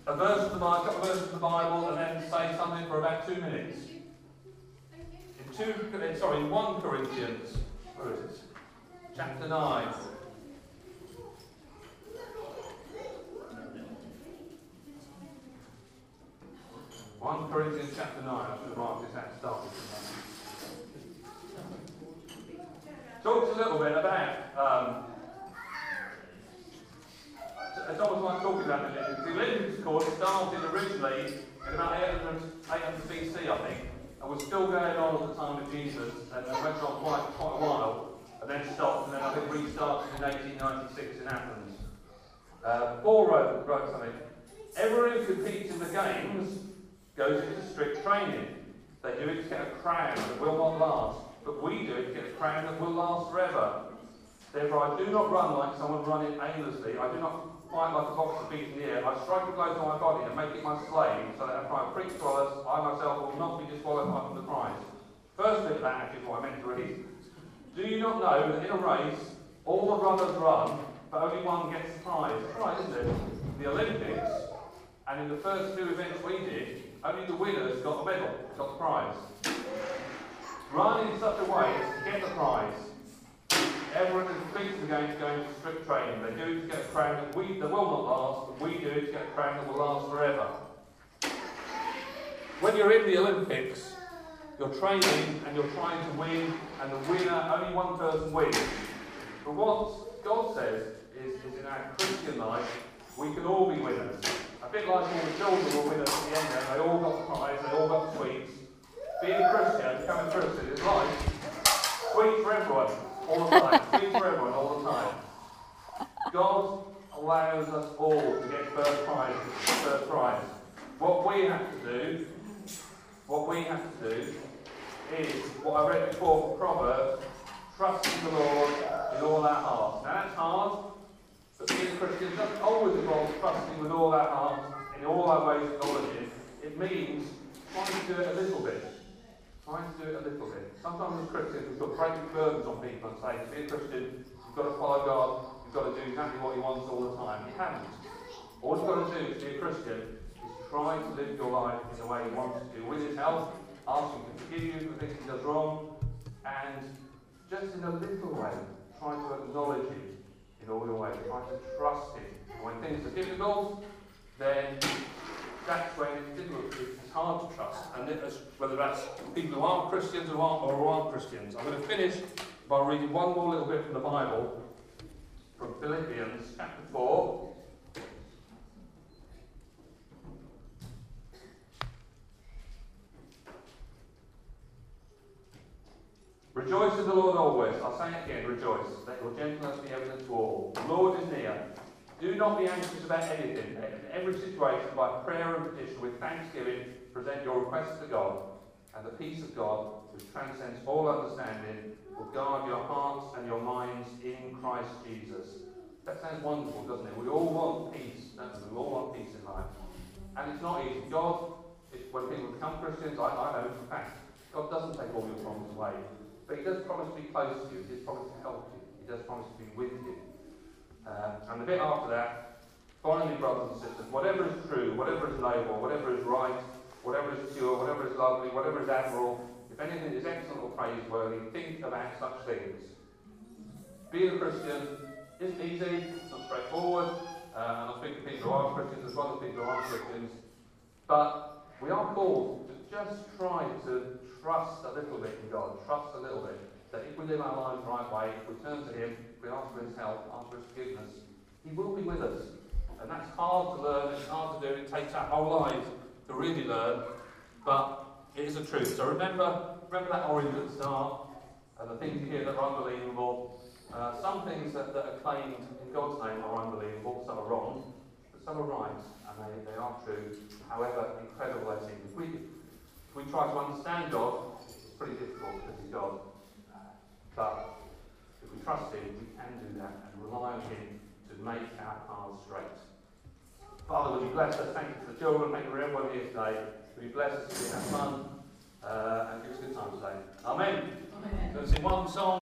a verse of the Bible, a couple of verses of the Bible, and then say something for about 2 minutes. In 1 Corinthians, where is it? Chapter 9. One Corinthians chapter 9. I should have marked this out starting. Talks a little bit about it's almost like talking about the Olympics. The Olympics, of course, started originally in about 800 BC, I think, and was still going on at the time of Jesus, and went on quite a while, and then stopped, and then I think restarted in 1896 in Athens. Paul wrote something. Everyone who competes in the games goes into strict training. They do it to get a crown that will not last, but we do it to get a crown that will last forever. Therefore, I do not run like someone running aimlessly. I do not fight like a boxer beating the air. I strike a blow to my body and make it my slave, so that if I preach to others, I myself will not be disqualified from the prize. First bit of that actually is what I meant to read. Do you not know that in a race, all the runners run, but only one gets the prize? That's right, isn't it? The Olympics, and in the first 2 events we did, only the winners got the medal, got the prize. Run in such a way as to get the prize. Everyone who competes in the games going to strict training. They do it to get a crown that will not last, but we do it to get a crown that will last forever. When you're in the Olympics, you're training and you're trying to win, and the winner, only one person wins. But what God says is in our Christian life, we can all be winners. A bit like all the children were winners at the end there. They all got the prize, they all got the sweets. Being a Christian, becoming a Christian is like sweets for everyone. All the time. Sweet for everyone, all the time. God allows us all to get first prize. What we have to do is what I read before from Proverbs, trust in the Lord in all our hearts. Now that's hard, but being a Christian doesn't always involve trusting with all our hearts in all our ways of knowledge. It means trying to do it a little bit. Sometimes as Christians we've got great burdens on people and say, to be a Christian, you've got to follow God, you've got to do exactly what He wants all the time. You haven't. All you've got to do to be a Christian is try to live your life in the way He wants you to. With His help, ask Him to forgive you for things He does wrong, and just in a little way, try to acknowledge Him in all your ways. Try to trust Him. And when things are difficult, then that's when it's hard to trust, and whether that's people who aren't Christians or aren't Christians. I'm going to finish by reading one more little bit from the Bible, from Philippians chapter 4. Rejoice in the Lord always. I'll say it again, rejoice. Let your gentleness be evident to all. The Lord is near. Do not be anxious about anything. In every situation, by prayer and petition, with thanksgiving, present your requests to God, and the peace of God, which transcends all understanding, will guard your hearts and your minds in Christ Jesus. That sounds wonderful, doesn't it? We all want peace, don't we? We all want peace in life. And it's not easy. When people become Christians, I know for a fact, God doesn't take all your problems away. But He does promise to be close to you. He does promise to help you. He does promise to be with you. And the bit after that, finally, brothers and sisters, whatever is true, whatever is noble, whatever is right, whatever is pure, whatever is lovely, whatever is admirable, if anything is excellent or praiseworthy, think about such things. Being a Christian isn't easy, it's not straightforward, and I speak to people who are Christians as well as people who aren't Christians, but we are called to just try to trust a little bit in God, trust a little bit, that if we live our lives the right way, if we turn to Him, if we ask for His help, ask for His forgiveness, He will be with us. And that's hard to learn, it's hard to do, it takes our whole life to really learn, but it is a truth. So remember that orange at the start, and the things you hear that are unbelievable. Some things that are claimed in God's name are unbelievable, some are wrong, but some are right, and they are true, however incredible they seem. If we try to understand God, it's pretty difficult because He's God. But if we trust Him, we can do that and rely on Him to make our paths straight. Father, would you bless us? Thank you for the children, thank you for everyone here today. Would you bless us, would you have fun, and give us a good time today. Amen. Amen. Let's sing one song.